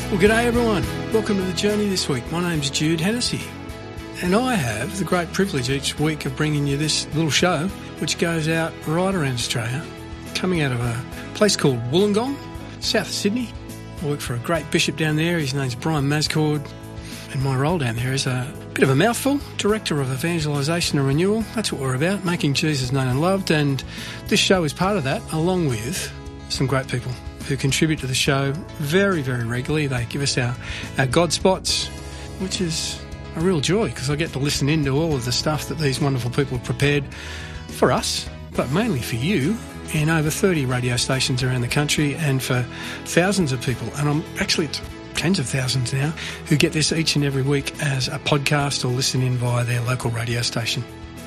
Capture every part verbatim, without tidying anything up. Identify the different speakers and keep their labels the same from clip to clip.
Speaker 1: Well, g'day everyone. Welcome to The Journey this week. My name's Jude Hennessy, and I have the great privilege each week of bringing you this little show which goes out right around Australia, coming out of a place called Wollongong, south of Sydney. I work for a great bishop down there. His name's Brian Mascord, and my role down there is a bit of a mouthful, Director of Evangelisation and Renewal. That's what we're about, making Jesus known and loved, and this show is part of that, along with some great people who contribute to the show very, very regularly. They give us our, our God spots, which is a real joy because I get to listen in to all of the stuff that these wonderful people have prepared for us, but mainly for you, in over thirty radio stations around the country and for thousands of people. And I'm actually tens of thousands now who get this each and every week as a podcast or listen in via their local radio station.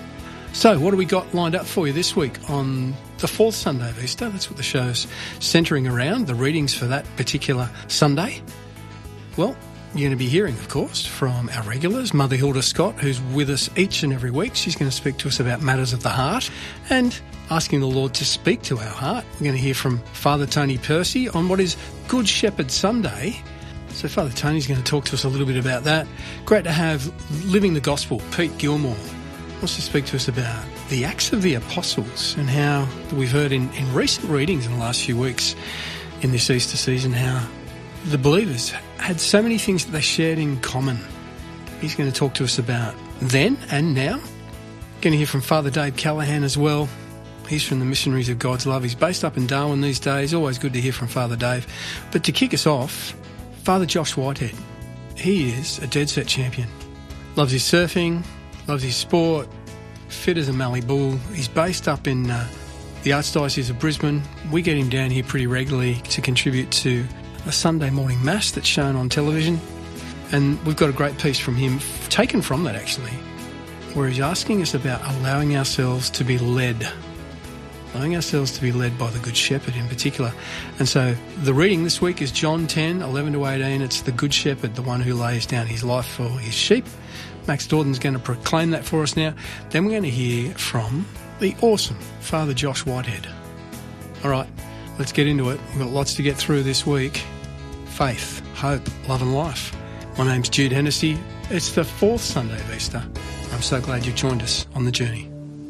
Speaker 1: So what do we got lined up for you this week on the fourth Sunday of Easter? That's what the show's centering around, the readings for that particular Sunday. Well, you're going to be hearing, of course, from our regulars, Mother Hilda Scott, who's with us each and every week. She's going to speak to us about matters of the heart and asking the Lord to speak to our heart. We're going to hear from Father Tony Percy on what is Good Shepherd Sunday. So Father Tony's going to talk to us a little bit about that. Great to have Living the Gospel, Pete Gilmore, wants to speak to us about the Acts of the Apostles and how we've heard in, in recent readings in the last few weeks in this Easter season how the believers had so many things that they shared in common. He's going to talk to us about then and now. Going to hear from Father Dave Callahan as well. He's from the Missionaries of God's Love. He's based up in Darwin these days. Always good to hear from Father Dave. But to kick us off, Father Josh Whitehead. He is a dead set champion. Loves his surfing, loves his sport, fit as a mallee bull. He's based up in uh, the Archdiocese of Brisbane. We get him down here pretty regularly to contribute to a Sunday morning mass that's shown on television. And we've got a great piece from him, taken from that actually, where he's asking us about allowing ourselves to be led. Allowing ourselves to be led by the Good Shepherd in particular. And so the reading this week is John ten, eleven to eighteen. It's the Good Shepherd, the one who lays down his life for his sheep. Max Dorden's going to proclaim that for us now. Then we're going to hear from the awesome Father Josh Whitehead. All right, let's get into it. We've got lots to get through this week. Faith, hope, love and life. My name's Jude Hennessy. It's the fourth Sunday of Easter. I'm so glad you joined us on the journey.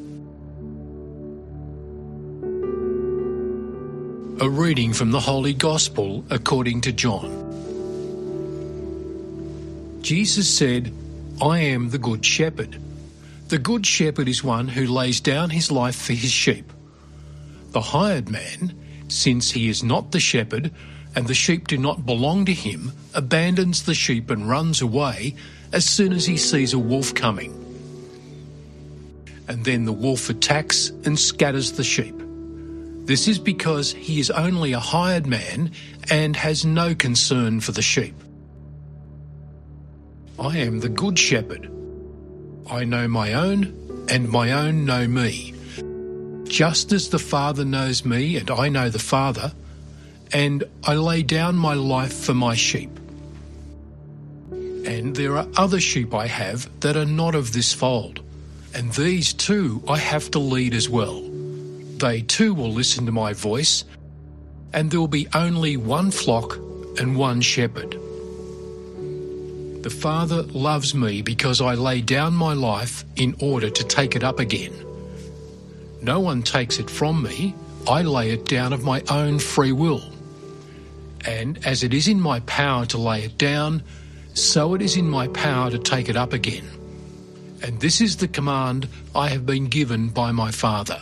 Speaker 2: A reading from the Holy Gospel according to John. Jesus said, I am the Good Shepherd. The Good Shepherd is one who lays down his life for his sheep. The hired man, since he is not the shepherd and the sheep do not belong to him, abandons the sheep and runs away as soon as he sees a wolf coming. And then the wolf attacks and scatters the sheep. This is because he is only a hired man and has no concern for the sheep. I am the Good Shepherd. I know my own, and my own know me. Just as the Father knows me, and I know the Father, and I lay down my life for my sheep. And there are other sheep I have that are not of this fold, and these too I have to lead as well. They too will listen to my voice, and there will be only one flock and one shepherd. The Father loves me because I lay down my life in order to take it up again. No one takes it from me, I lay it down of my own free will. And as it is in my power to lay it down, so it is in my power to take it up again. And this is the command I have been given by my Father.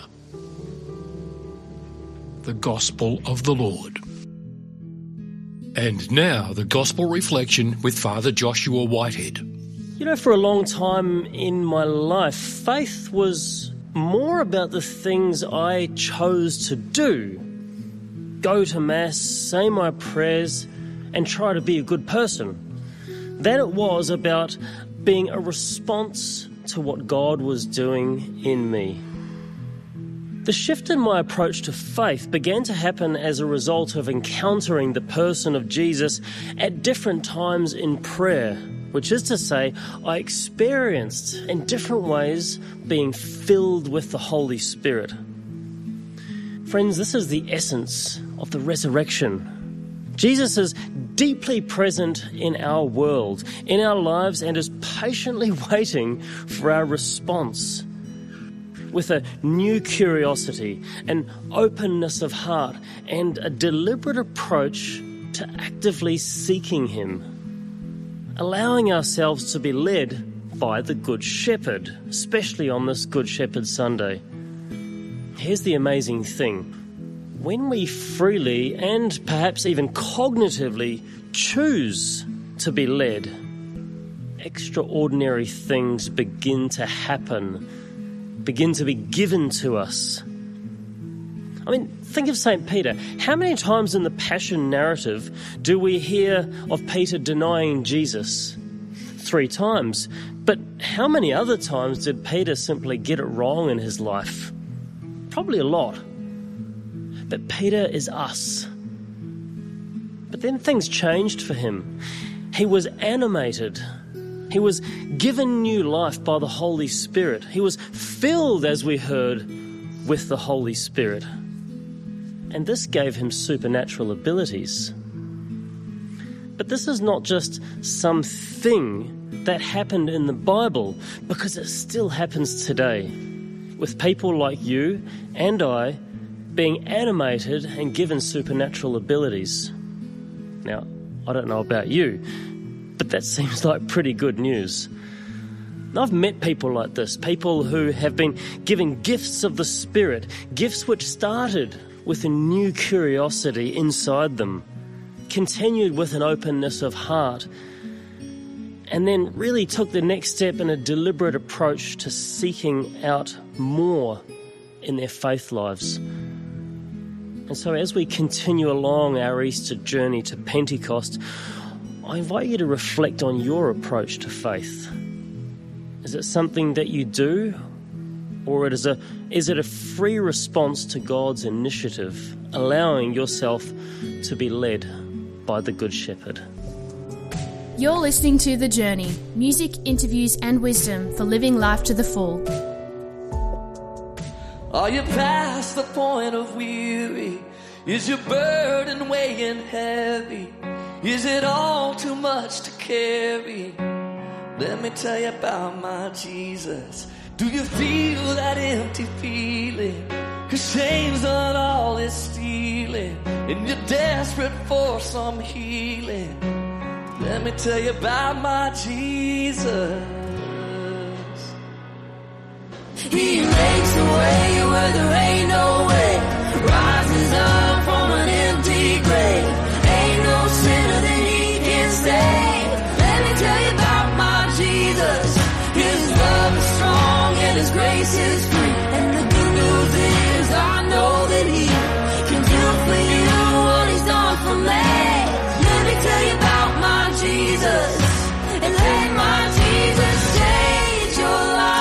Speaker 2: The Gospel of the Lord. And now the Gospel Reflection with Father Joshua Whitehead.
Speaker 3: You know, for a long time in my life, faith was more about the things I chose to do. Go to Mass, say my prayers, and try to be a good person. Than it was about being a response to what God was doing in me. The shift in my approach to faith began to happen as a result of encountering the person of Jesus at different times in prayer, which is to say, I experienced in different ways being filled with the Holy Spirit. Friends, this is the essence of the resurrection. Jesus is deeply present in our world, in our lives, and is patiently waiting for our response with a new curiosity, an openness of heart, and a deliberate approach to actively seeking Him, allowing ourselves to be led by the Good Shepherd, especially on this Good Shepherd Sunday. Here's the amazing thing. When we freely and perhaps even cognitively choose to be led, extraordinary things begin to happen, begin to be given to us. I mean, think of Saint Peter. How many times in the Passion narrative do we hear of Peter denying Jesus? Three times. But how many other times did Peter simply get it wrong in his life? Probably a lot. But Peter is us. But then things changed for him. He was animated. He was given new life by the Holy Spirit. He was filled, as we heard, with the Holy Spirit. And this gave him supernatural abilities. But this is not just something that happened in the Bible, because it still happens today, with people like you and I being animated and given supernatural abilities. Now, I don't know about you, but that seems like pretty good news. I've met people like this, people who have been given gifts of the Spirit, gifts which started with a new curiosity inside them, continued with an openness of heart, and then really took the next step in a deliberate approach to seeking out more in their faith lives. And so as we continue along our Easter journey to Pentecost, I invite you to reflect on your approach to faith. Is it something that you do, or it is, a, is it a free response to God's initiative, allowing yourself to be led by the Good Shepherd?
Speaker 4: You're listening to The Journey, music, interviews and wisdom for living life to the full.
Speaker 5: Are you past the point of weary? Is your burden weighing heavy? Is it all too much to carry? Let me tell you about my Jesus. Do you feel that empty feeling? 'Cause shame's done all it's stealing, and you're desperate for some healing. Let me tell you about my Jesus. He makes a way where there ain't no way, rises up from an empty grave. Ain't no sinner that He can save. Let me tell you about my Jesus. His love is strong and His grace is free. And the good news is I know that He can do for you what He's done for me. Let me tell you about my Jesus, and let my Jesus change your life.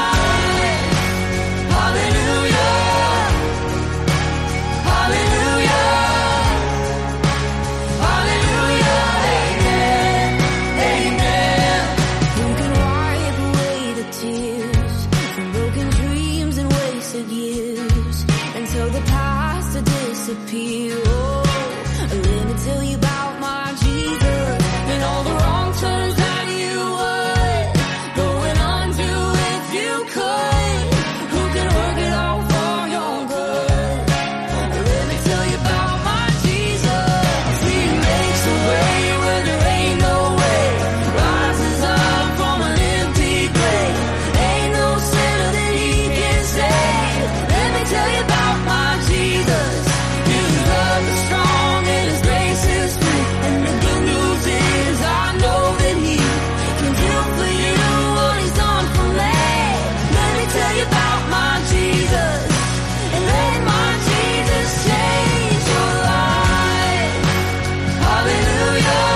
Speaker 5: Disappear. Oh, let me tell you about my Jesus and all the wrong turns that you would going on to if you could. Who can work it all for your good? Let me tell you about my Jesus. He makes a way where there ain't no way, rises up from an empty grave. Ain't no sinner that He can save. Let me tell you about my Jesus. Strong and His grace is free. And the good news is I know that He can do for you what He's done for me. Let me tell you about my Jesus, and let my Jesus change your life. Hallelujah,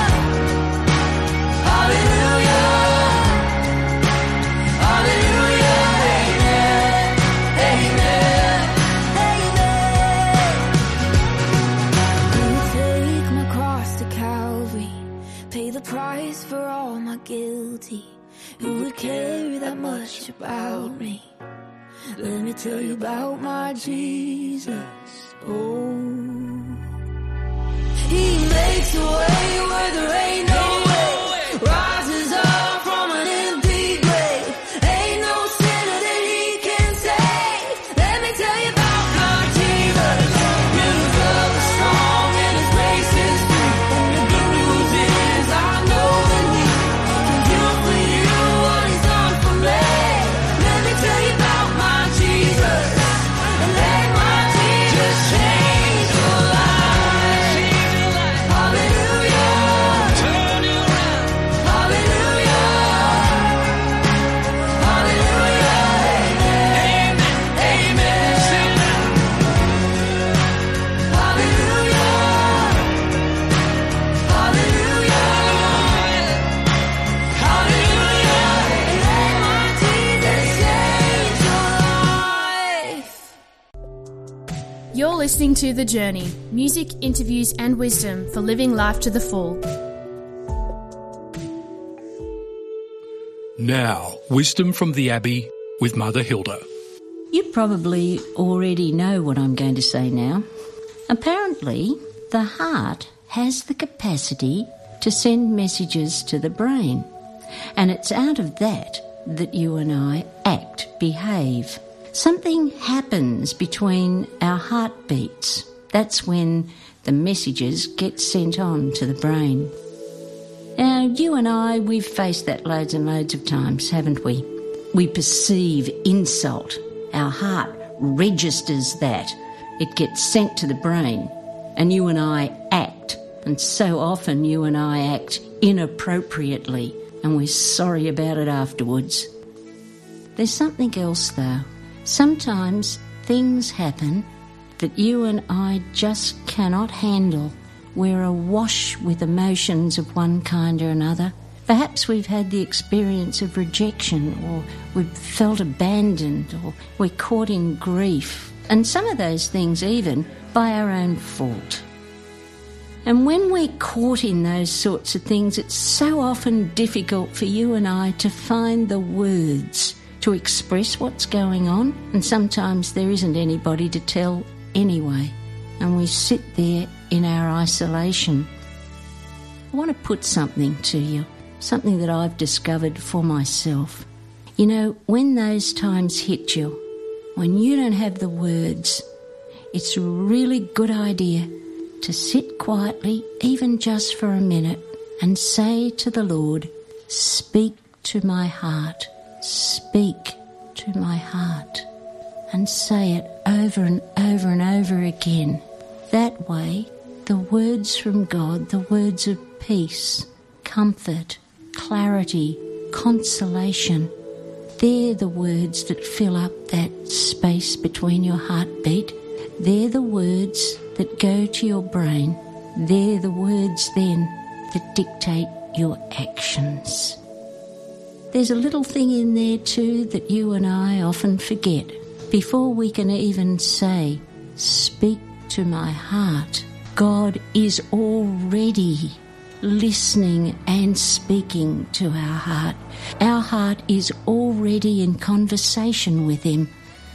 Speaker 5: hallelujah, hallelujah, amen, amen, amen. Take my cross to Calvary, pay the price for all my guilty. Who would care that much about me? Let me tell you about my Jesus. Oh, He makes makes a way where there ain't no way. Rises up from an empty grave. Ain't no sinner that he can save. Let me tell you about my Jesus. His love is strong and his grace is free. And the good news is I know that he can do for you what he's done for me. Let me tell you about my Jesus. And let my Jesus change your life. Hallelujah. Turn you around. Hallelujah. Hallelujah. Amen. Amen. Sing that. Hallelujah. Hallelujah. Hallelujah. Let my Jesus change your life.
Speaker 4: You're listening to The Journey, music, interviews and wisdom for living life to the full.
Speaker 2: Now, wisdom from the Abbey with Mother Hilda.
Speaker 6: You probably already know what I'm going to say now. Apparently, the heart has the capacity to send messages to the brain, and it's out of that that you and I act, behave. Something happens between our heartbeats. That's when the messages get sent on to the brain. Now, you and I, we've faced that loads and loads of times, haven't we? We perceive insult. Our heart registers that. It gets sent to the brain, and you and I act. And so often you and I act inappropriately, and we're sorry about it afterwards. There's something else, though. Sometimes things happen that you and I just cannot handle. We're awash with emotions of one kind or another. Perhaps we've had the experience of rejection, or we've felt abandoned, or we're caught in grief, and some of those things even by our own fault. And when we're caught in those sorts of things, it's so often difficult for you and I to find the words to express what's going on, and sometimes there isn't anybody to tell anyway, and we sit there in our isolation. I want to put something to you, something that I've discovered for myself. You know, when those times hit you, when you don't have the words, it's a really good idea to sit quietly, even just for a minute, and say to the Lord, "Speak to my heart. Speak to my heart," and say it over and over and over again. That way, the words from God, the words of peace, comfort, clarity, consolation, they're the words that fill up that space between your heartbeat. They're the words that go to your brain. They're the words then that dictate your actions. There's a little thing in there too that you and I often forget. Before we can even say, "Speak to my heart," God is already listening and speaking to our heart. Our heart is already in conversation with Him.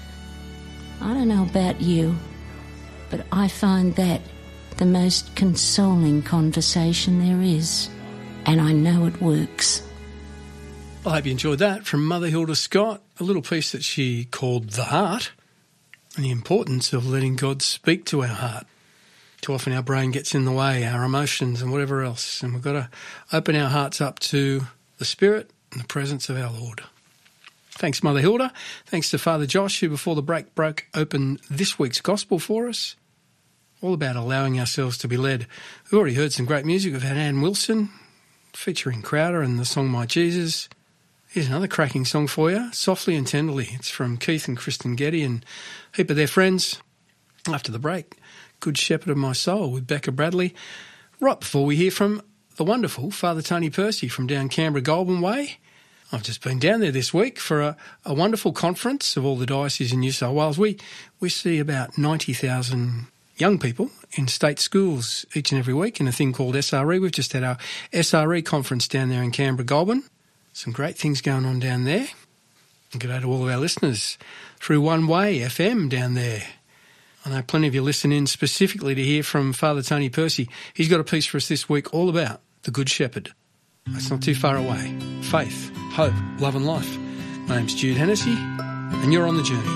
Speaker 6: I don't know about you, but I find that the most consoling conversation there is, and I know it works.
Speaker 1: I hope you enjoyed that from Mother Hilda Scott, a little piece that she called The Heart, and the importance of letting God speak to our heart. Too often our brain gets in the way, our emotions and whatever else, and we've got to open our hearts up to the Spirit and the presence of our Lord. Thanks, Mother Hilda. Thanks to Father Josh, who before the break broke open this week's gospel for us. All about allowing ourselves to be led. We've already heard some great music. We've had Ann Wilson featuring Crowder and the song My Jesus. Here's another cracking song for you, Softly and Tenderly. It's from Keith and Kristen Getty and a heap of their friends. After the break, Good Shepherd of My Soul with Becca Bradley. Right before we hear from the wonderful Father Tony Percy from down Canberra Goulburn Way. I've just been down there this week for a, a wonderful conference of all the dioceses in New South Wales. We, we see about ninety thousand young people in state schools each and every week in a thing called S R E. We've just had our S R E conference down there in Canberra Goulburn. Some great things going on down there. And good day to all of our listeners through One Way F M down there on I know plenty of you listen in specifically to hear from Father Tony Percy. He's got a piece for us this week all about the Good Shepherd. It's not too far away. Faith, hope, love and life. My name's Jude Hennessy, and you're on the journey.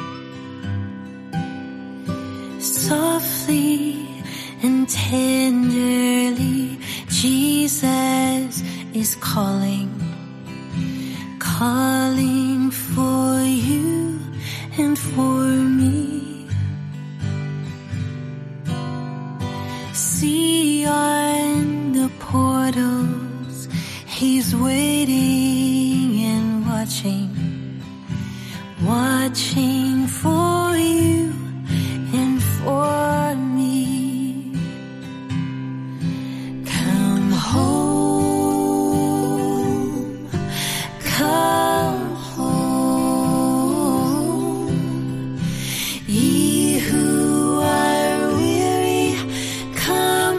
Speaker 5: Softly and tenderly, Jesus is calling, calling for you and for me. See on the portals, he's waiting and watching, watching for you and for me. Come home, come home, ye who are weary, come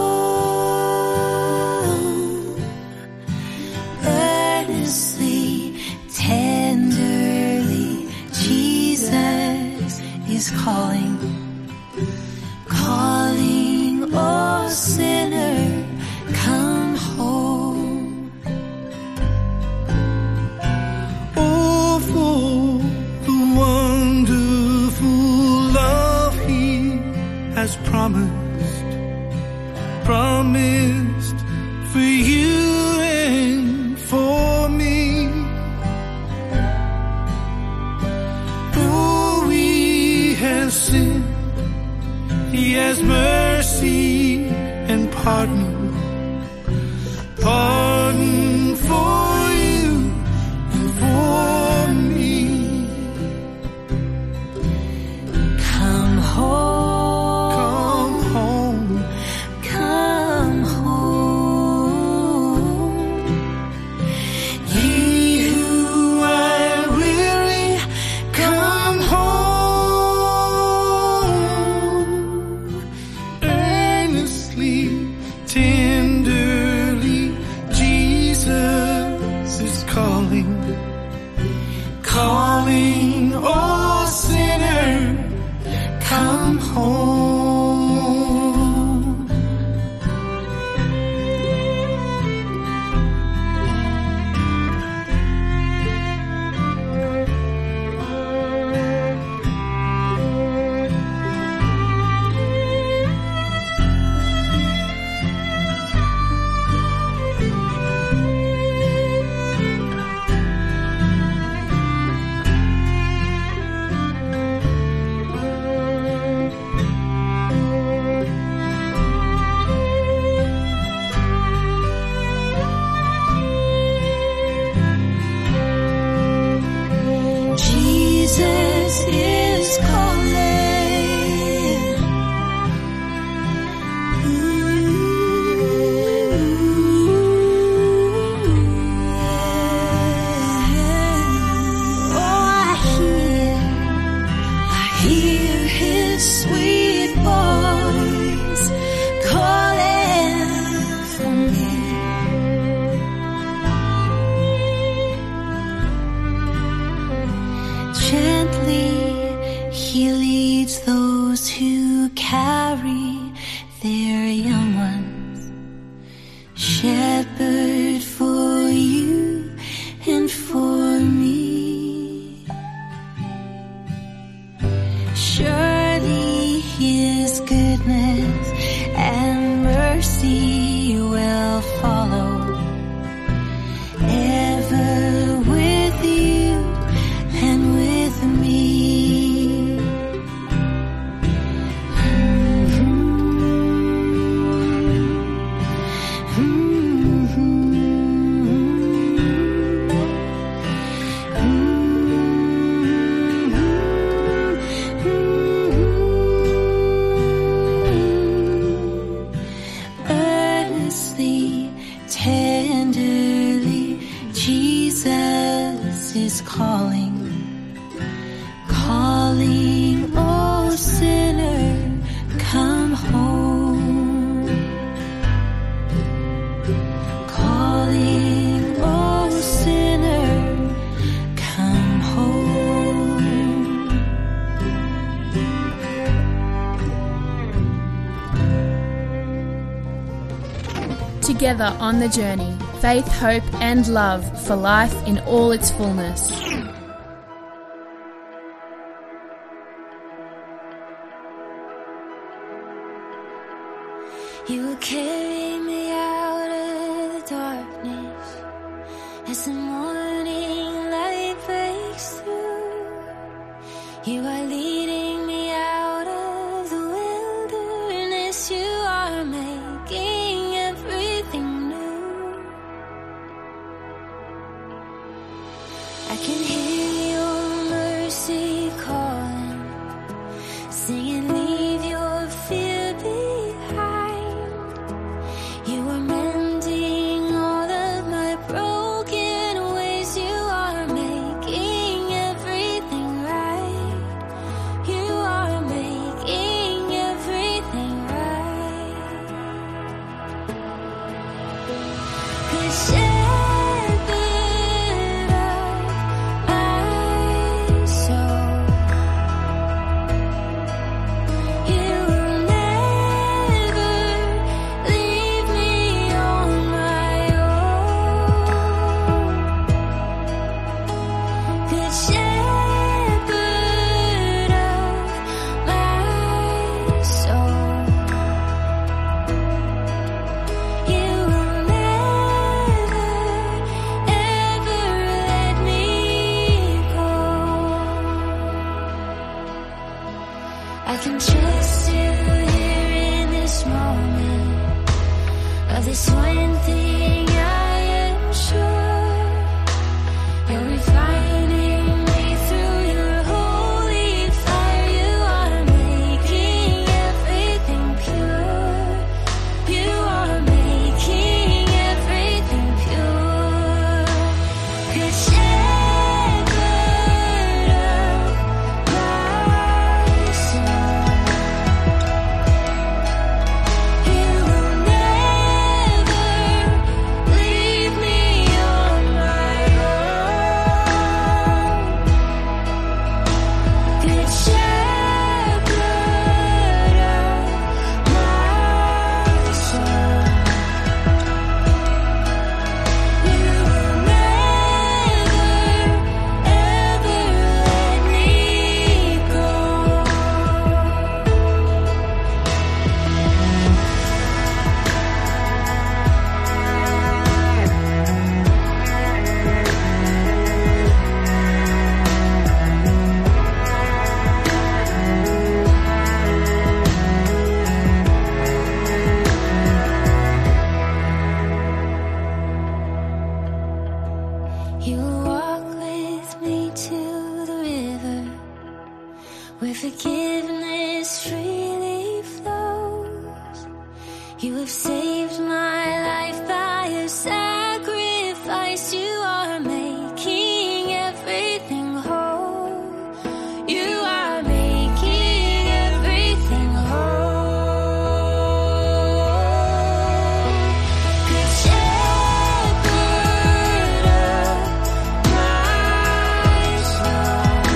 Speaker 5: home, earnestly, tenderly, Jesus is calling, calling, oh sinner, come home.
Speaker 7: Oh, for the wonderful love he has promised, promised for you and for me. Though we have sinned, he has mercy and pardon, pardon for you and for me.
Speaker 5: Come home,
Speaker 7: Come home,
Speaker 5: come home, ye who are weary, come home,
Speaker 7: earnestly, tenderly, Jesus is calling, calling, oh sinner, come home.
Speaker 5: Jesus is calling. Oh, I hear, I hear his sweet voice calling for me. Gently he leads those who carry their young ones. Shepherd for you and for me. Surely his goodness and mercy will follow, ever with you and with me. Earnestly,
Speaker 4: Together on the journey, faith, hope and love for life in all its fullness.
Speaker 5: You will carry me out of the darkness as the morning light breaks through. You are leading me out of the wilderness. You are making everything new. I can hear your mercy calling, singing, leave your fear behind. You are mending all of my broken ways. You are making everything right. You are making everything right. Good shepherd of my soul, you will never leave me on my own. Good shepherd of my soul, you will never, ever let me go. I can trust you here in this moment of this one thing I am sure. You're refining me through your holy fire. You are making everything pure. You are making everything pure. Good shepherd of my soul, you will never leave me on my own. Good shepherd of my soul, you will never, ever let me go. You will walk with me to the river where forgiveness freely flows. You have saved my life by your sacrifice. You are making everything whole. You are making everything whole. Good shepherd of my soul,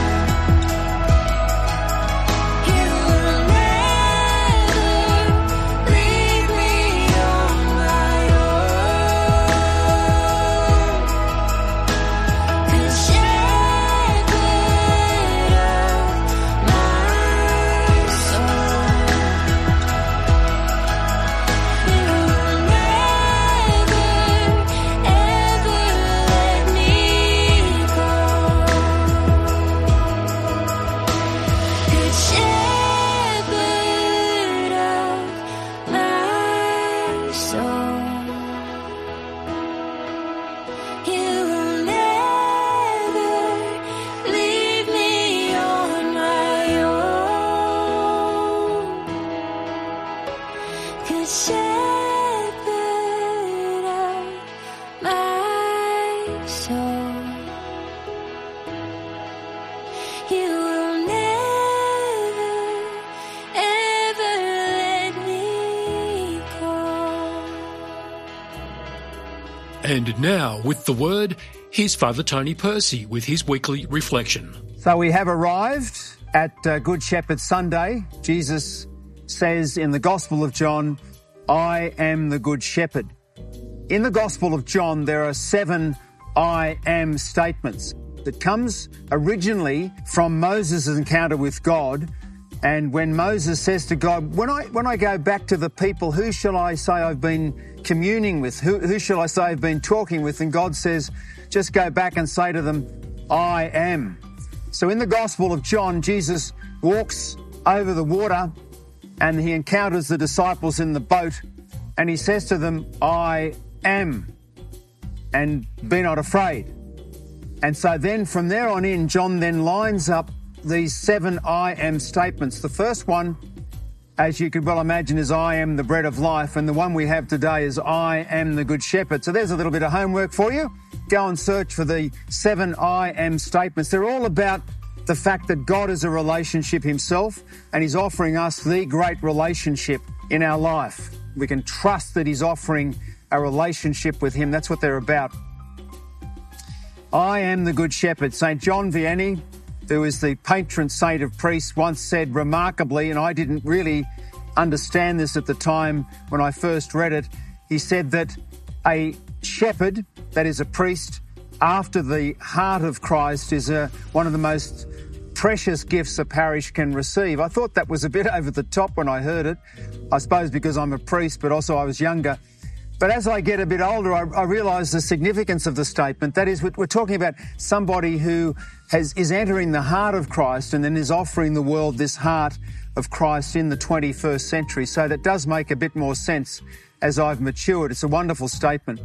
Speaker 5: you will never leave me on my own. Good shepherd of my soul, you will never, ever let me go. Good shepherd of my soul, you will never leave me on my own. Good shepherd of my soul, you will never, ever let me go.
Speaker 2: And now, with the word, here's Father Tony Percy with his weekly reflection.
Speaker 8: So we have arrived at uh, Good Shepherd Sunday. Jesus says in the Gospel of John, I am the Good Shepherd. In the Gospel of John, there are seven I am statements. It comes originally from Moses' encounter with God. And when Moses says to God, when I when I go back to the people, who shall I say I've been communing with? Who, who shall I say I've been talking with? And God says, just go back and say to them, I am. So in the Gospel of John, Jesus walks over the water and he encounters the disciples in the boat and he says to them, I am, and be not afraid. And so then from there on in, John then lines up these seven I am statements. The first one, as you could well imagine, is I am the bread of life. And the one we have today is I am the good shepherd. So there's a little bit of homework for you. Go and search for the seven I am statements. They're all about the fact that God is a relationship himself and he's offering us the great relationship in our life. We can trust that he's offering a relationship with him. That's what they're about. I am the good shepherd. Saint John Vianney, who is the patron saint of priests, once said remarkably, and I didn't really understand this at the time when I first read it, he said that a shepherd, that is a priest, after the heart of Christ is a, one of the most precious gifts a parish can receive. I thought that was a bit over the top when I heard it, I suppose because I'm a priest, but also I was younger. But as I get a bit older, I, I realise the significance of the statement. That is, we're, we're talking about somebody who has, is entering the heart of Christ and then is offering the world this heart of Christ in the twenty-first century. So that does make a bit more sense as I've matured. It's a wonderful statement.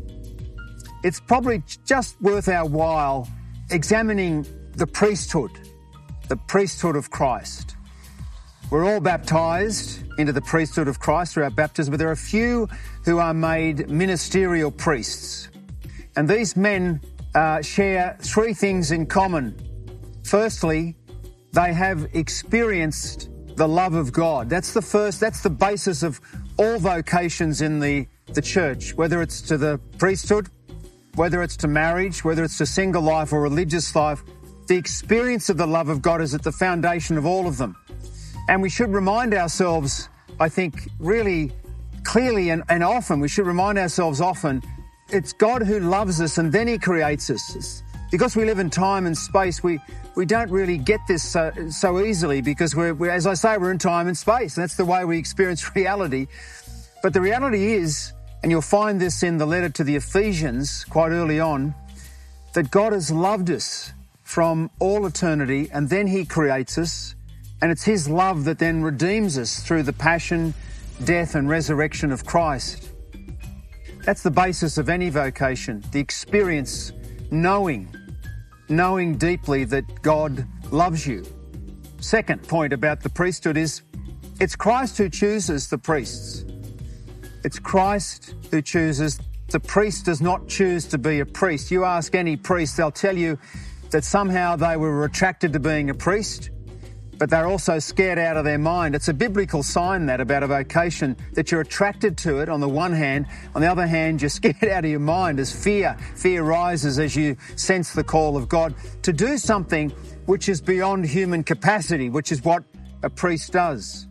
Speaker 8: It's probably just worth our while examining the priesthood, the priesthood of Christ. We're all baptised into the priesthood of Christ through our baptism, but there are a few who are made ministerial priests. And these men uh, share three things in common. Firstly, they have experienced the love of God. That's the first, that's the basis of all vocations in the, the church, whether it's to the priesthood, whether it's to marriage, whether it's to single life or religious life. The experience of the love of God is at the foundation of all of them. And we should remind ourselves, I think, really clearly and, and often, we should remind ourselves often, it's God who loves us and then he creates us. Because we live in time and space, we, we don't really get this so, so easily because we're, we're, as I say, we're in time and space. That's the way we experience reality. But the reality is, and you'll find this in the letter to the Ephesians quite early on, that God has loved us from all eternity and then he creates us. And it's his love that then redeems us through the passion, death and resurrection of Christ. That's the basis of any vocation, the experience, knowing, knowing deeply that God loves you. Second point about the priesthood is it's Christ who chooses the priests. It's Christ who chooses. The priest does not choose to be a priest. You ask any priest, they'll tell you that somehow they were attracted to being a priest, but they're also scared out of their mind. It's a biblical sign, that, about a vocation, that you're attracted to it on the one hand. On the other hand, you're scared out of your mind as fear. Fear rises as you sense the call of God to do something which is beyond human capacity, which is what a priest does.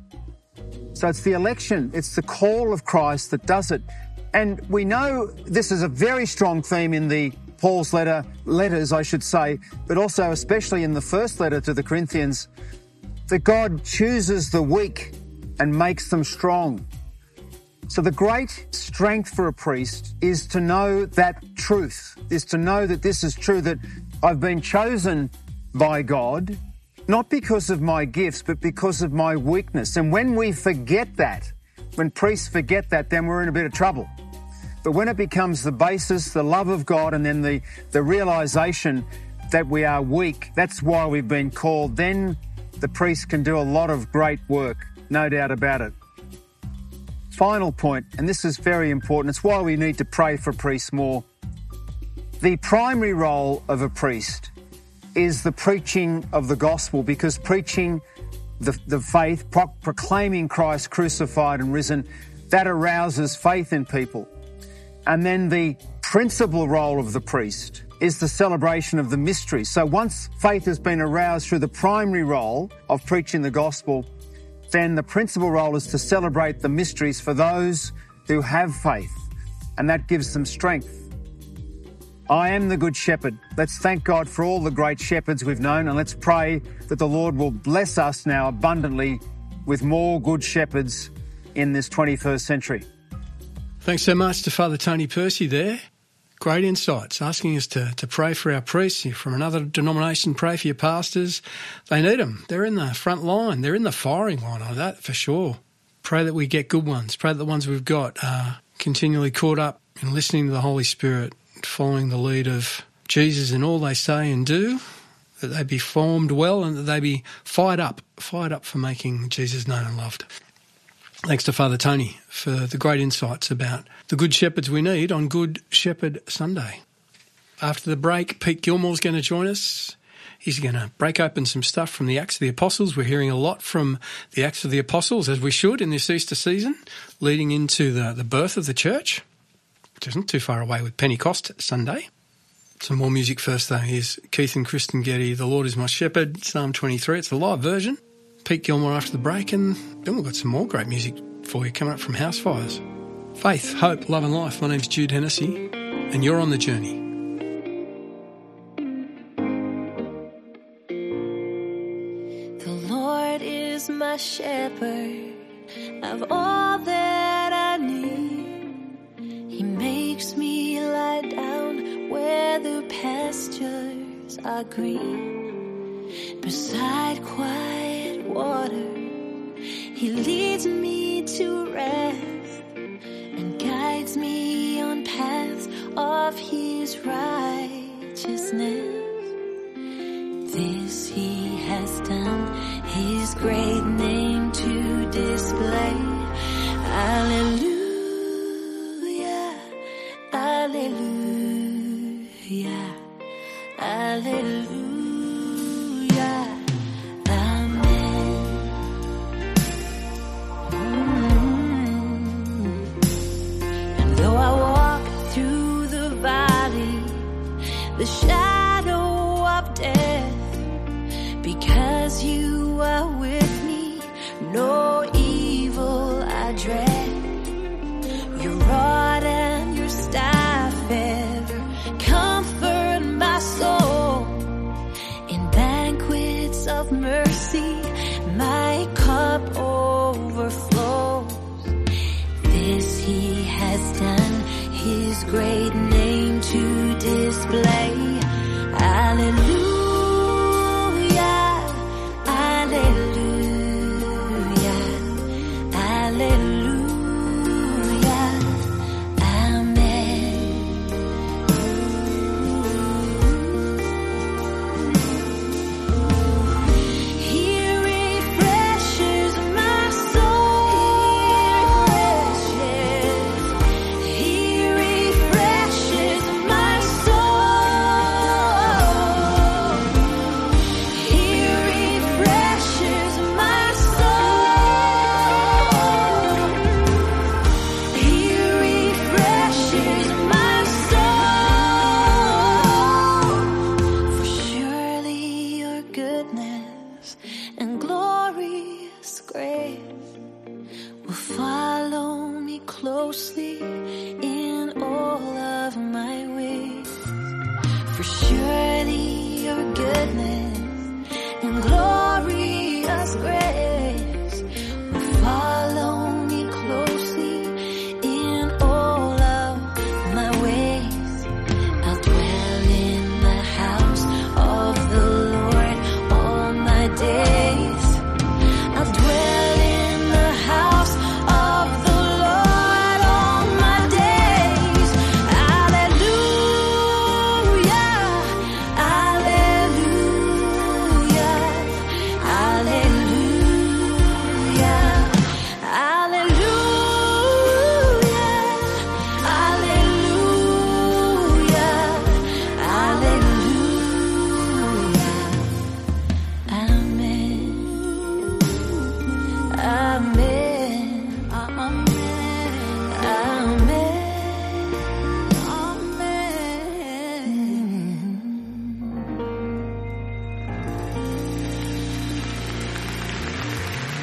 Speaker 8: So it's the election, it's the call of Christ that does it. And we know this is a very strong theme in the Paul's letter, letters, I should say, but also especially in the first letter to the Corinthians, that God chooses the weak and makes them strong. So the great strength for a priest is to know that truth, is to know that this is true, that I've been chosen by God, not because of my gifts, but because of my weakness. And when we forget that, when priests forget that, then we're in a bit of trouble. But when it becomes the basis, the love of God, and then the, the realisation that we are weak, that's why we've been called, then the priest can do a lot of great work, no doubt about it. Final point, and this is very important, it's why we need to pray for priests more. The primary role of a priest is the preaching of the gospel, because preaching the, the faith, pro- proclaiming Christ crucified and risen, that arouses faith in people. And then the principal role of the priest is the celebration of the mysteries. So once faith has been aroused through the primary role of preaching the gospel, then the principal role is to celebrate the mysteries for those who have faith. and that gives them strength. I am the Good Shepherd. Let's thank God for all the great shepherds we've known, and let's pray that the Lord will bless us now abundantly with more good shepherds in this twenty-first century.
Speaker 1: Thanks so much to Father Tony Percy there. Great insights, asking us to, to pray for our priests. You're from another denomination, pray for your pastors. They need them. They're in the front line. They're in the firing line on that for sure. Pray that we get good ones. Pray that the ones we've got are continually caught up in listening to the Holy Spirit, following the lead of Jesus in all they say and do, that they be formed well and that they be fired up, fired up for making Jesus known and loved. Thanks to Father Tony for the great insights about the good shepherds we need on Good Shepherd Sunday. After the break, Pete Gilmore's going to join us. He's going to break open some stuff from the Acts of the Apostles. We're hearing a lot from the Acts of the Apostles, as we should in this Easter season, leading into the, the birth of the church, which isn't too far away with Pentecost Sunday. Some more music first, though. Here's Keith and Kristen Getty, The Lord is My Shepherd, Psalm twenty-three. It's the live version. Pete Gilmore after the break, and then we've got some more great music for you coming up from House Fires. Faith, hope, love and life. My name's Jude Hennessy, and you're on the journey.
Speaker 5: The Lord is my shepherd of all that I need. He makes me lie down where the pastures are green. Beside quiet water, He leads me to rest and guides me on paths of His righteousness. This He has done, His great name to display. Alleluia, alleluia, alleluia. The shadow of death, because you are with me, no evil I dread. Your rod and your staff ever comfort my soul. In banquets of mercy, my cup overflows. This He has done, His great name to display. Alleluia, alleluia, alleluia, amen. He refreshes my soul. He refreshes my closely in all of my ways. For surely your goodness and glorious grace will follow me closely in all of my ways. I'll dwell in the house of the Lord all my days. I'll dwell in the house of the Lord all my days. Alleluia, alleluia, alleluia, alleluia, alleluia, alleluia. Amen. Amen. Amen.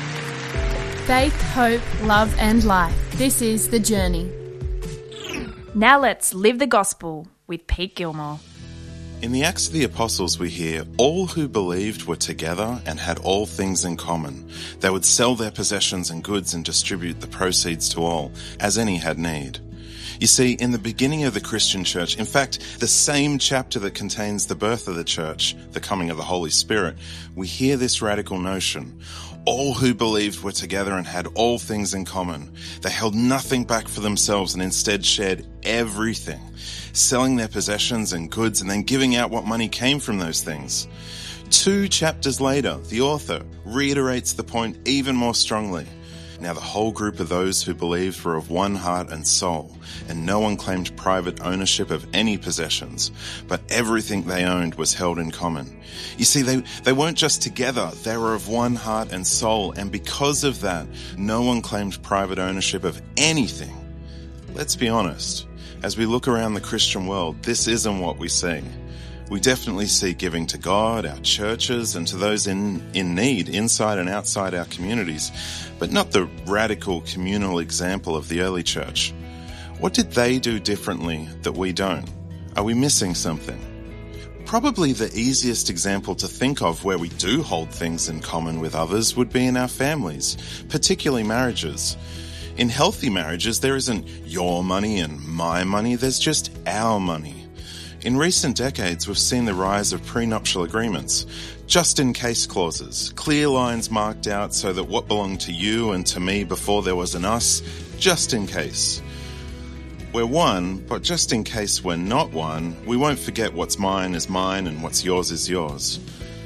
Speaker 4: Faith, hope, love and life. This is The Journey.
Speaker 9: Now let's live the gospel with Pete Gilmore.
Speaker 10: In the Acts of the Apostles we hear, all who believed were together and had all things in common. They would sell their possessions and goods and distribute the proceeds to all, as any had need. You see, in the beginning of the Christian church, in fact, the same chapter that contains the birth of the church, the coming of the Holy Spirit, we hear this radical notion. All who believed were together and had all things in common. They held nothing back for themselves and instead shared everything, selling their possessions and goods and then giving out what money came from those things. Two chapters later, the author reiterates the point even more strongly. Now the whole group of those who believed were of one heart and soul, and no one claimed private ownership of any possessions, but everything they owned was held in common. You see, they, they weren't just together, they were of one heart and soul, and because of that, no one claimed private ownership of anything. Let's be honest, as we look around the Christian world, this isn't what we see. We definitely see giving to God, our churches, and to those in, in need inside and outside our communities, but not the radical communal example of the early church. What did they do differently that we don't? Are we missing something? Probably the easiest example to think of where we do hold things in common with others would be in our families, particularly marriages. In healthy marriages, there isn't your money and my money, there's just our money. In recent decades, we've seen the rise of prenuptial agreements, just-in-case clauses, clear lines marked out so that what belonged to you and to me before there was an us, just in case. We're one, but just in case we're not one, we won't forget what's mine is mine and what's yours is yours.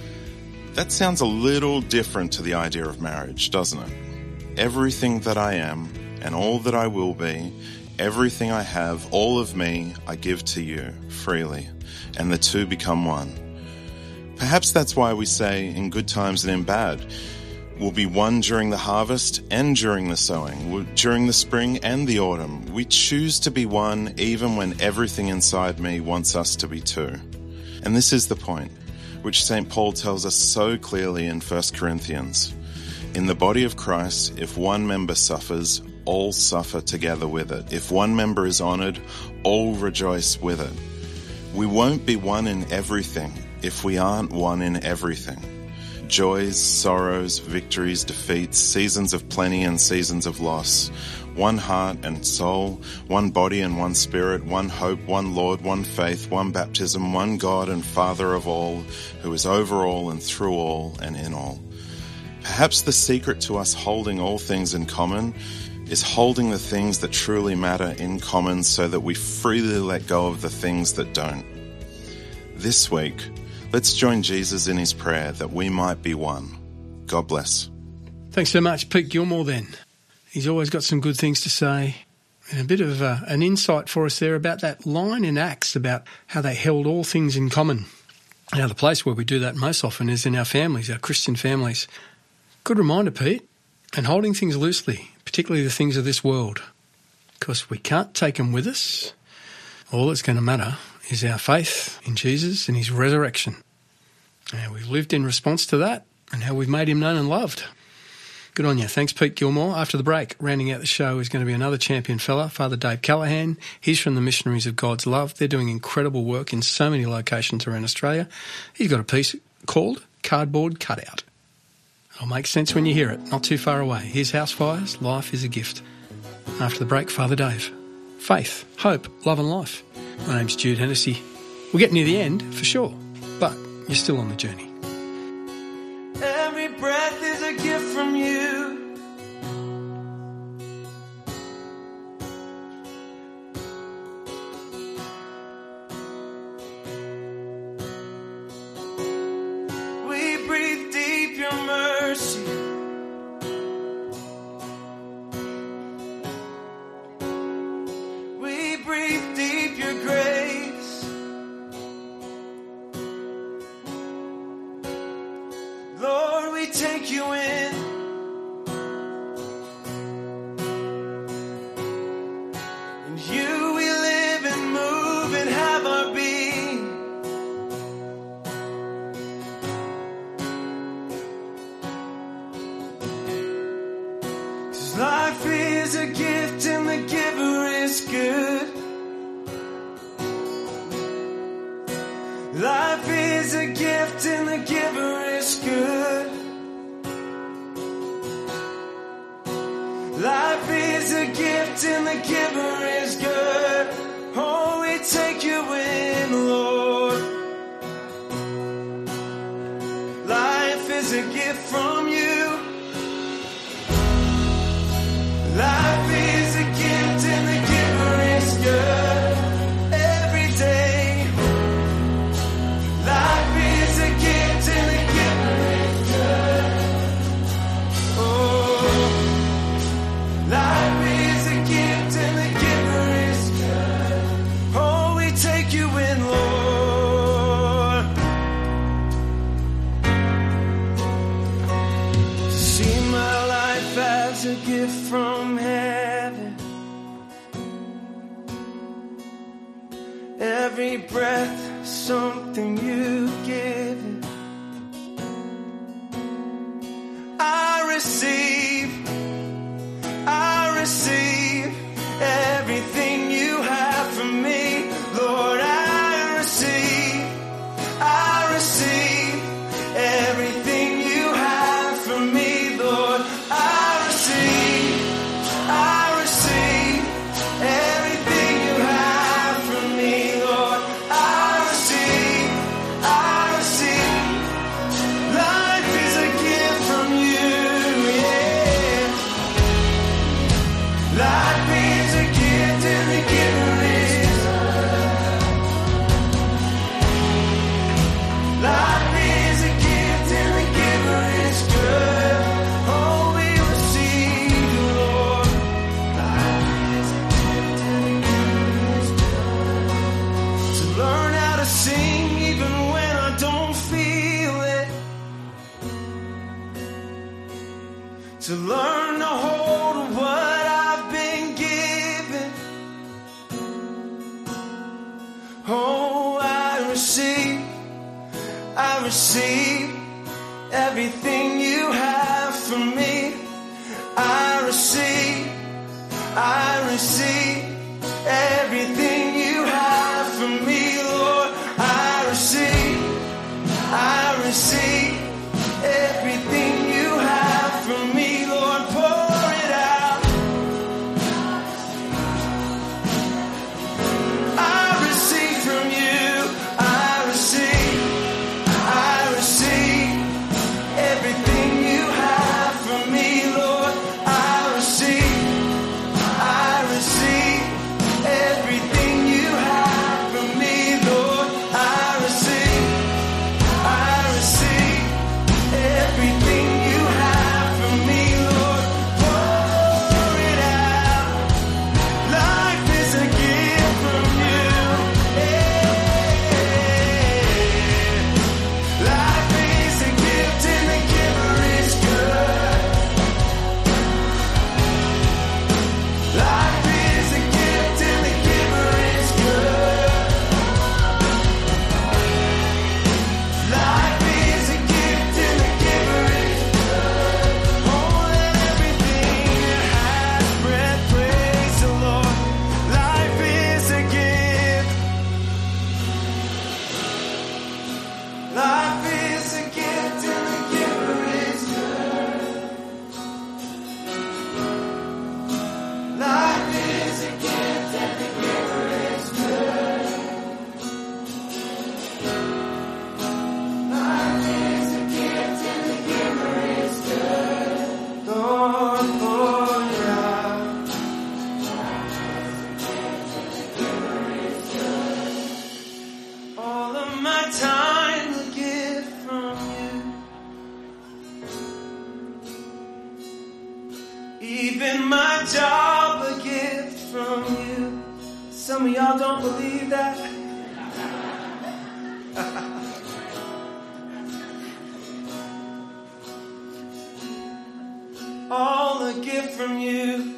Speaker 10: That sounds a little different to the idea of marriage, doesn't it? Everything that I am and all that I will be, everything I have, all of me, I give to you freely, and the two become one. Perhaps that's why we say, in good times and in bad, we'll be one during the harvest and during the sowing, during the spring and the autumn. We choose to be one even when everything inside me wants us to be two. And this is the point, which Saint Paul tells us so clearly in First Corinthians. In the body of Christ, if one member suffers, all suffer together with it. If one member is honoured, all rejoice with it. We won't be one in everything if we aren't one in everything. Joys, sorrows, victories, defeats, seasons of plenty and seasons of loss. One heart and soul, one body and one spirit, one hope, one Lord, one faith, one baptism, one God and Father of all, who is over all and through all and in all. Perhaps the secret to us holding all things in common is holding the things that truly matter in common so that we freely let go of the things that don't. This week, let's join Jesus in his prayer that we might be one. God bless.
Speaker 1: Thanks so much, Pete Gilmore, then. He's always got some good things to say. And a bit of uh, an insight for us there about that line in Acts about how they held all things in common. Now, the place where we do that most often is in our families, our Christian families. Good reminder, Pete. And holding things loosely, particularly the things of this world, because we can't take them with us. All that's going to matter is our faith in Jesus and his resurrection. And we've lived in response to that and how we've made him known and loved. Good on you. Thanks, Pete Gilmore. After the break, rounding out the show is going to be another champion fella, Father Dave Callahan. He's from the Missionaries of God's Love. They're doing incredible work in so many locations around Australia. He's got a piece called Cardboard Cutout. It'll make sense when you hear it, not too far away. Here's House Fires, Life is a Gift. After the break, Father Dave. Faith, hope, love and life. My name's Jude Hennessy. We're getting near the end, for sure, but you're still on the journey.
Speaker 7: Every breath is a gift from you. We breathe deep your mercy. We breathe deep your grace. Lord, we take you in. In you we live and move and have our being. 'Cause life is a gift and the giver is good. gift and the giver is good. Life is a gift and the giver is good. Oh, we take you in, Lord. Life is a gift from you. Life is a gift and the giver is good. Every day. Life is a gift and the giver is good. Oh, life is a gift and the giver is good. Oh, we take you in, Lord. See my life as a gift from heaven. Every breath, something you've given. I receive, I receive everything you have for me. Lord, I receive, I receive everything you have for me. Lord, I receive, I receive everything you have for me. Lord, I receive, I receive. Life is a gift from you, yeah. Life is a gift and the giver is good. Life is a gift and the giver is good. Oh, we receive you, Lord. Life is a gift and the giver is good. To learn how to sing even when I don't feel it. To learn to hold what I've been given. Oh, I receive, I receive everything you have for me. I receive, I receive everything you have for me, Lord. I receive, I receive everything you have for me, Lord. Pour it out. I receive from you. I receive, I receive everything you have for me, Lord. I receive, I receive everything you have for me, Lord. I receive, I receive everything you have for me, Lord. Pour it out. Life is a gift from you. Yeah. Life is a gift and the giver is good. Life is a gift and the giver is good. Life is a gift and the giver is good. Oh, let everything that has breath praise the Lord. Life is a gift. Life is a gift and the giver is good. Life is a gift and the giver is good. Life is a gift and the giver is good. Lord, pour it out. All of my time a gift from you. Even my job a gift from you. Some of y'all don't believe that. All a gift from you.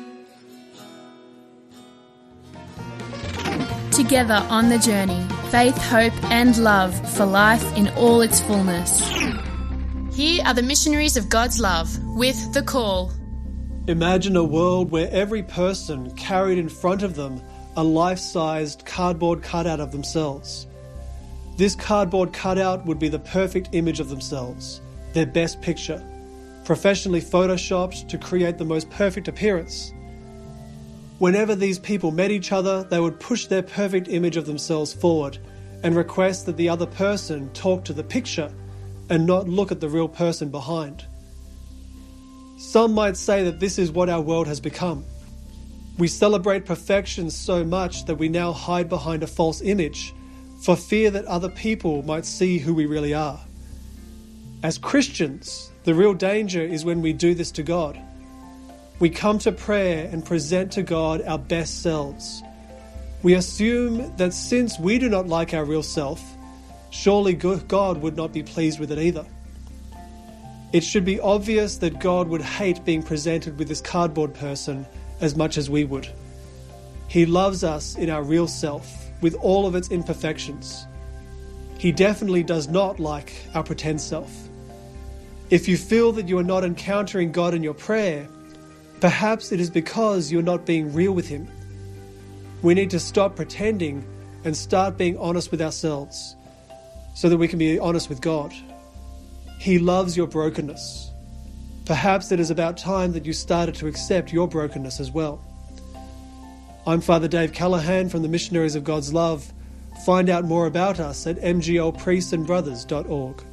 Speaker 4: Together on the journey, faith, hope, and love for life in all its fullness. Here are the missionaries of God's love with The Call.
Speaker 11: Imagine a world where every person carried in front of them a life-sized cardboard cutout of themselves. This cardboard cutout would be the perfect image of themselves, their best picture, professionally photoshopped to create the most perfect appearance. Whenever these people met each other, they would push their perfect image of themselves forward and request that the other person talk to the picture and not look at the real person behind. Some might say that this is what our world has become. We celebrate perfection so much that we now hide behind a false image for fear that other people might see who we really are. As Christians, the real danger is when we do this to God. We come to prayer and present to God our best selves. We assume that since we do not like our real self, surely God would not be pleased with it either. It should be obvious that God would hate being presented with this cardboard person as much as we would. He loves us in our real self, with all of its imperfections. He definitely does not like our pretend self. If you feel that you are not encountering God in your prayer, perhaps it is because you're not being real with Him. We need to stop pretending and start being honest with ourselves so that we can be honest with God. He loves your brokenness. Perhaps it is about time that you started to accept your brokenness as well. I'm Father Dave Callahan from the Missionaries of God's Love. Find out more about us at m g l priests and brothers dot org.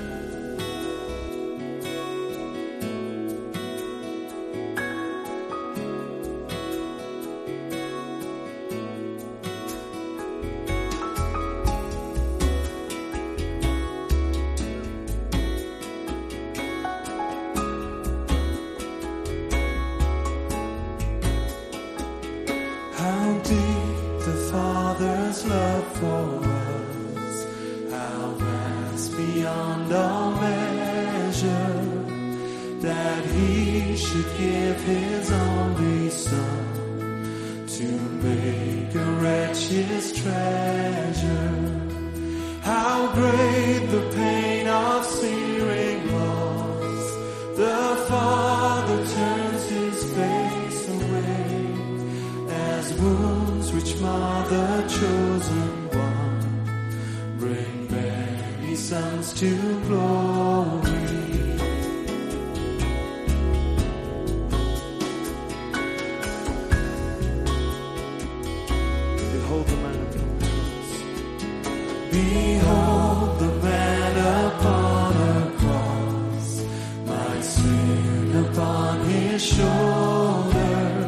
Speaker 7: How deep the Father's love for us, how vast beyond all measure, that He should give His only Son to make a wretch His treasure. How great the pain of searing loss, the Father turns His face away, as wounds which mar the chosen one bring many sons to glory. Behold the man upon the cross. Behold the man upon a cross, my sin upon His shoulders.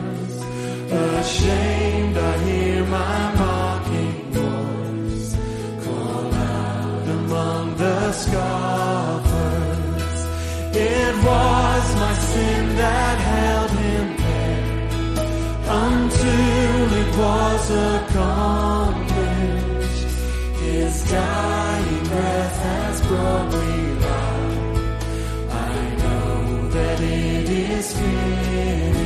Speaker 7: Ashamed, I hear my mocking voice call out among the scoffers. It was my sin that held Him there until it was accomplished. His dying breath has brought me life. I know that it is finished.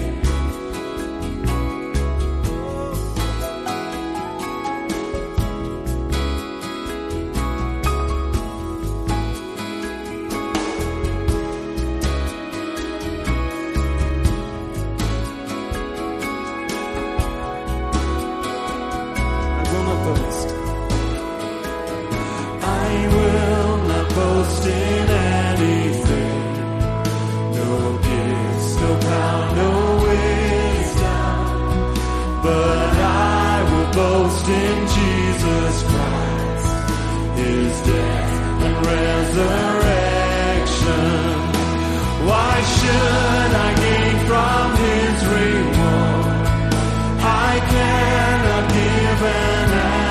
Speaker 7: In anything, no gifts, no power, no wisdom, but I will boast in Jesus Christ, His death and resurrection. Why should I gain from His reward? I cannot give an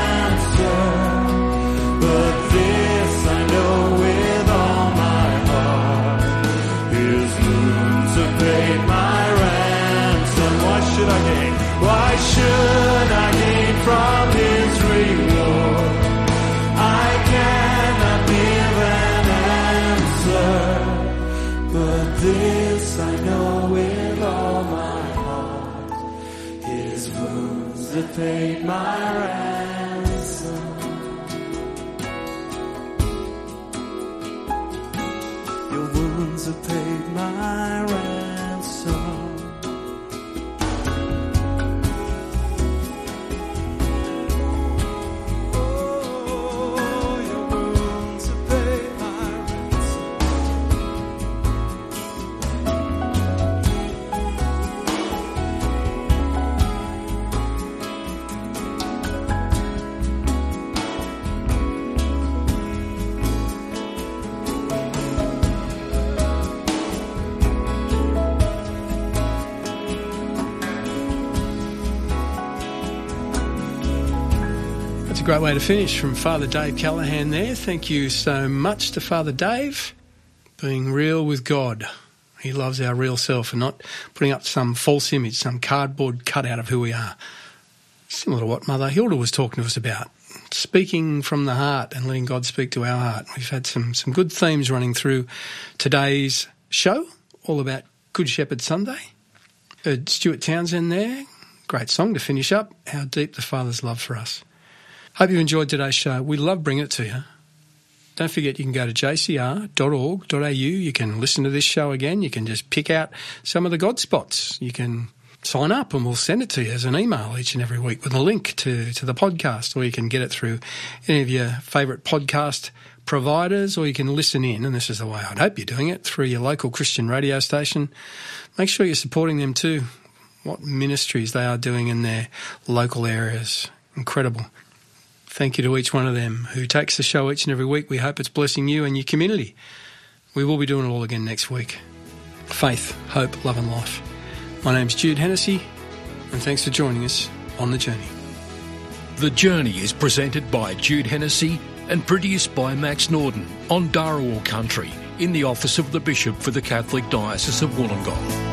Speaker 7: answer, but this I know with all my heart, His wounds have paid my ransom. Why should I gain? Why should I gain from His reward? I cannot give an answer, but this I know with all my heart, His wounds have paid my ransom. Your wounds have paid my ransom. Oh,
Speaker 1: a great way to finish from Father Dave Callahan there. Thank you so much to Father Dave. Being real with God. He loves our real self and not putting up some false image, some cardboard cutout of who we are. Similar to what Mother Hilda was talking to us about. Speaking from the heart and letting God speak to our heart. We've had some, some good themes running through today's show, all about Good Shepherd Sunday. Heard Stuart Townsend there. Great song to finish up. How deep the Father's love for us. Hope you enjoyed today's show. We love bringing it to you. Don't forget you can go to j c r dot org dot a u. You can listen to this show again. You can just pick out some of the God spots. You can sign up and we'll send it to you as an email each and every week with a link to, to the podcast, or you can get it through any of your favourite podcast providers, or you can listen in, and this is the way I'd hope you're doing it, through your local Christian radio station. Make sure you're supporting them too. What ministries they are doing in their local areas. Incredible. Thank you to each one of them who takes the show each and every week. We hope it's blessing you and your community. We will be doing it all again next week. Faith, hope, love and life. My name's Jude Hennessy, and thanks for joining us on The Journey.
Speaker 2: The Journey is presented by Jude Hennessy and produced by Max Norden on Darawal Country in the office of the Bishop for the Catholic Diocese of Wollongong.